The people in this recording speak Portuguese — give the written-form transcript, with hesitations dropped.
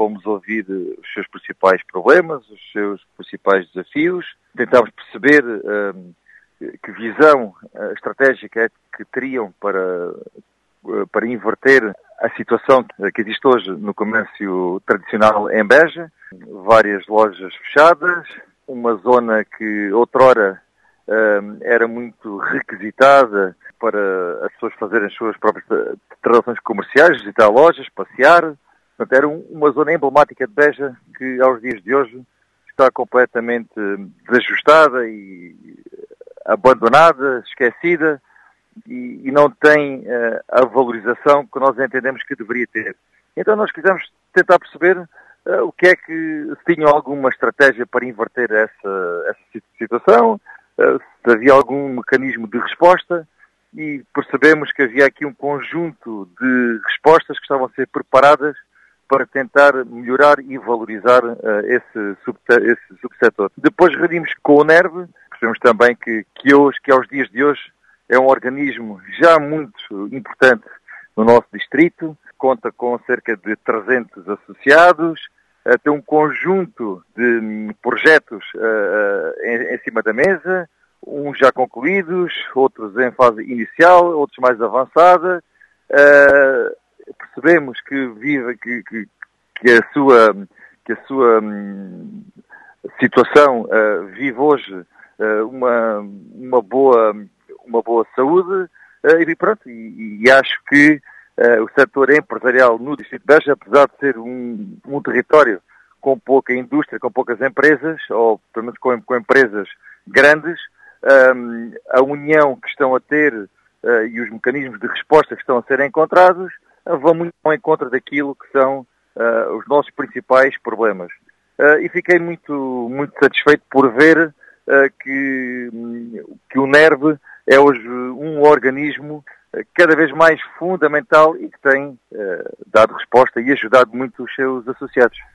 fomos ouvir os seus principais problemas, os seus principais desafios, tentámos perceber que visão estratégica é que teriam para inverter a situação que existe hoje no comércio tradicional em Beja. Várias lojas fechadas, uma zona que outrora era muito requisitada para as pessoas fazerem as suas próprias transações comerciais, visitar lojas, passear. Portanto, era uma zona emblemática de Beja que, aos dias de hoje, está completamente desajustada e abandonada, esquecida e não tem a valorização que nós entendemos que deveria ter. Então nós quisemos tentar perceber o que é que, se tinham alguma estratégia para inverter essa situação, se havia algum mecanismo de resposta, e percebemos que havia aqui um conjunto de respostas que estavam a ser preparadas para tentar melhorar e valorizar esse subsetor. Depois reunimos com o NERV, percebemos também que aos dias de hoje é um organismo já muito importante no nosso distrito, conta com cerca de 300 associados, tem um conjunto de projetos em cima da mesa, uns já concluídos, outros em fase inicial, outros mais avançada. Percebemos que a sua situação vive hoje uma boa saúde e acho que o setor empresarial no distrito de Beja, apesar de ser um território com pouca indústria, com poucas empresas, ou pelo menos com empresas grandes, a união que estão a ter e os mecanismos de resposta que estão a ser encontrados vão muito ao encontro daquilo que são os nossos principais problemas. E fiquei muito, muito satisfeito por ver que o NERV é hoje um organismo cada vez mais fundamental e que tem dado resposta e ajudado muito os seus associados.